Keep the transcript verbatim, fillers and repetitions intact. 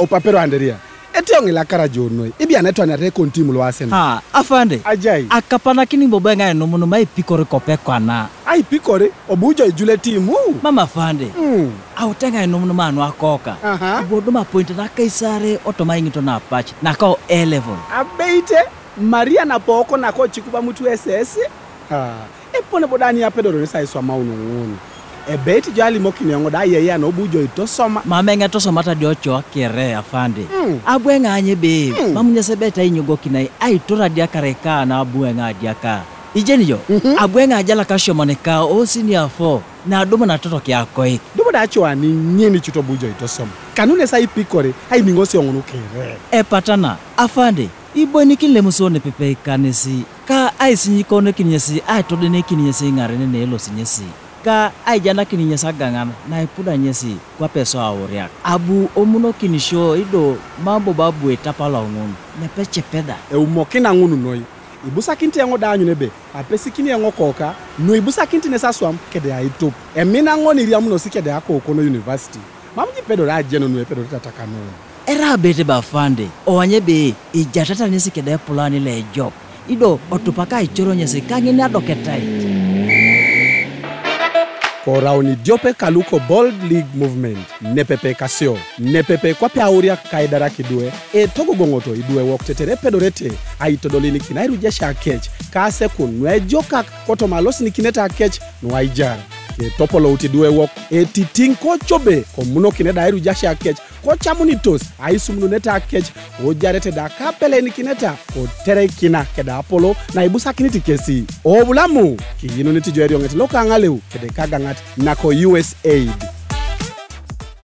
opapero anderia. Eti ongela kara jonoi. Ibi anetwa na rekontimu lo Arsenal. Ha, afande. Ajai. Akapana kini bobenga no muno mai pikore kope kwana. Ai pikore obujo ijule timu. Mama afande. Mm. Au tenga no muno manu akoka. Aha. Uh-huh. Boduma point na kaisare otoma ingito na patch. Na ko A level. Abeite Maria na poko na ko chikuba mutu S S. Ha. Epone bodani ya pedoro ni sai swa maunu ngunu. Ebeti jali mokini yango da yeye na obujo itosoma. Mamenga tosoma ta diocho akere afande. Mm. Abwenga anye be. Mm. Mamunya sebeta inyogo kinai ai tora dia kareka na abwenga diaka. Ijeni jo. Mm-hmm. Abwenga ajala kasho moneka o senior four. Na domo na toto kia koi. Domo da chwa ni nyeni chuto bujo itosoma. Kanune sai pikore hai ningosi ongunu kere. E patana afande. Ibo ni kinle musone pepe kanesi. Ka ai sinyikone kinyesi ai todene kinyesi ngarene ne elo sinyesi. Ka ai jana kininyesa gangan na ipuda nyesi kwa peso aworiak. Abu omuno kinisho ido mambo babu etapala ngunu. Nepeche peda. E umokina ngunu noi. Ibusa kinti yango da anyu nebe. Apesi kini yango koka. No ibusa kinti nesa swam kede aitop. E mina ngoni ria muno sikede ako okono university. Mamji pedo ra jeno no pedo tataka no. Era bete bafande. Owanyebe ijatata nyesi kede pulani le job. Ido otupaka ichoro nyesi kangina doketai. Korauni diope kaluko bold league movement. Nepepe kasio. Nepepe kwa pia auria kaidara kidue. E togo gongoto idue wok tetere pedorete. Aitodolini kinairu jesha kech. Kase kunwe joka koto malosi ni kineta kech nuwa ijara. Ke topolo utidue wok. E titing ko chobe. Komuno kineda iru jesha kech. Ko chamunitos. Aisumunu neta kech. Ojarete da kapele ni kineta. Ko tere kina keda apolo. Na ibusa kiniti kesi. Obulamu. Ki yino niti joeri ongeti loka angaleu. Kede kagangat nako U S A I D.